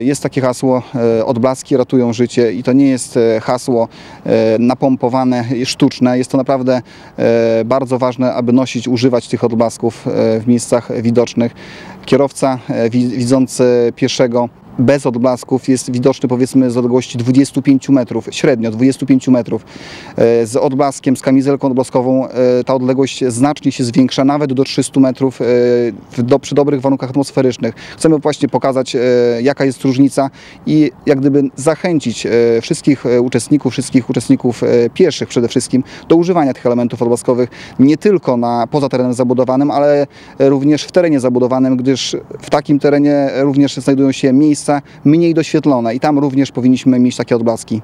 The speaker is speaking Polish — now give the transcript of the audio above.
Jest takie hasło odblaski ratują życie i to nie jest hasło napompowane, sztuczne. Jest to naprawdę bardzo ważne, aby używać tych odblasków w miejscach widocznych. Kierowca widzący pieszego bez odblasków jest widoczny powiedzmy z odległości 25 metrów, średnio 25 metrów. Z odblaskiem, z kamizelką odblaskową ta odległość znacznie się zwiększa, nawet do 300 metrów przy dobrych warunkach atmosferycznych. Chcemy właśnie pokazać, jaka jest różnica i jak gdyby zachęcić wszystkich uczestników pieszych przede wszystkim do używania tych elementów odblaskowych nie tylko poza terenem zabudowanym, ale również w terenie zabudowanym, gdyż w takim terenie również znajdują się miejsca mniej doświetlone i tam również powinniśmy mieć takie odblaski.